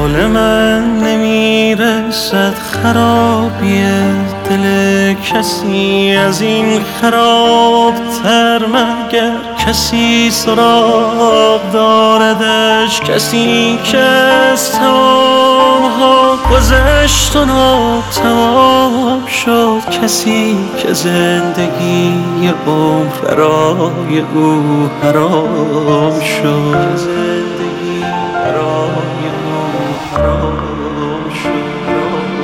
حال من نمیرسد خرابی دل کسی از این خرابتر مگر کسی سراغ داردش، کسی که از تمامها گذشت و ناتمام شد، کسی که زندگی عمر برای او حرام شد، زندگی برای او حرام شد.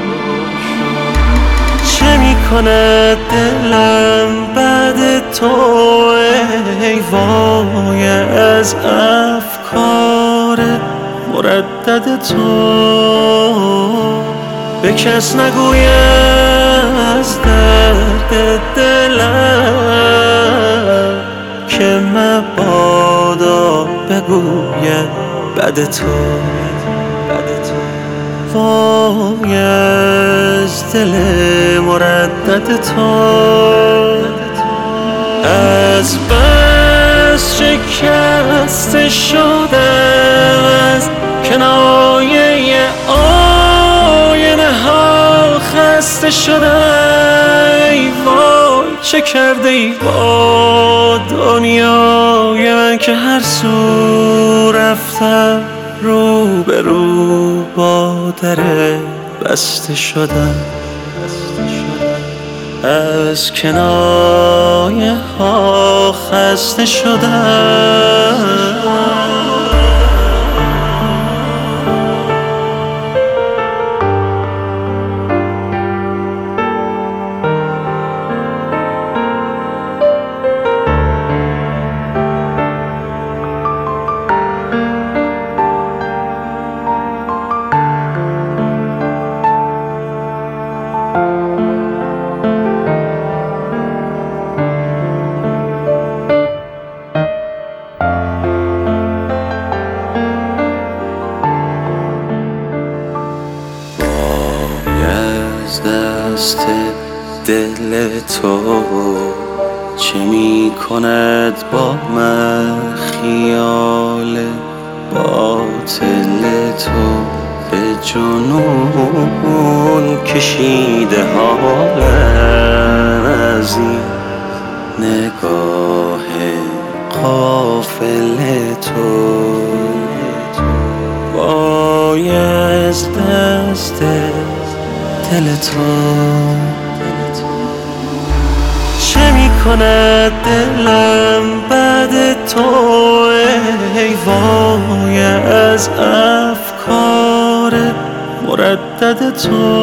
چه میکند دلم بعد تو ای وای از افکار مردد تو؟ به کس نگویم از درد دلم که مبادا بگوید بد تو. وای از دل مردد تو، از بس شکسته شدم از کنایه آینه ها، خسته شدم ای وای چه کرده ای با دنیای من که هر سو رفتم رو به رو با در بسته شدم. از کنایه ها خسته شدم. دست دل تو چه می کند با من خیال باطل تو؟ به جنون کشیده حالم از این نگاه غافل تو. وای از دست دل تو، چه می کند دلم بعد تو ای وای از افکار مردد تو؟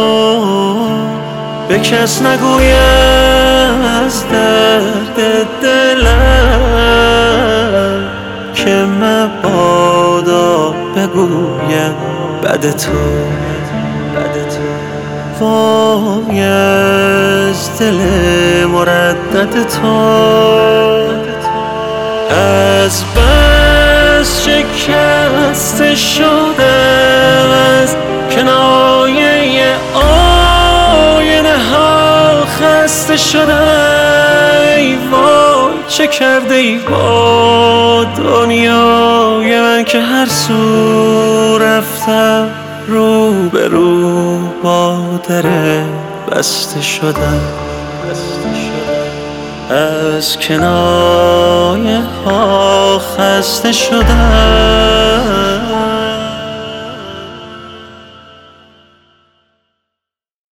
به کس نگویم از درد دلم که مبادا بگویم بد تو. وای از دل مردد تو، از بس شکسته شدم از کنایه آینه ها، خسته شدم ای وای چه کرده ای با دنیای من که هر سو رفتم رو به رو با در بسته شدم. از کنایه ها خسته شدم.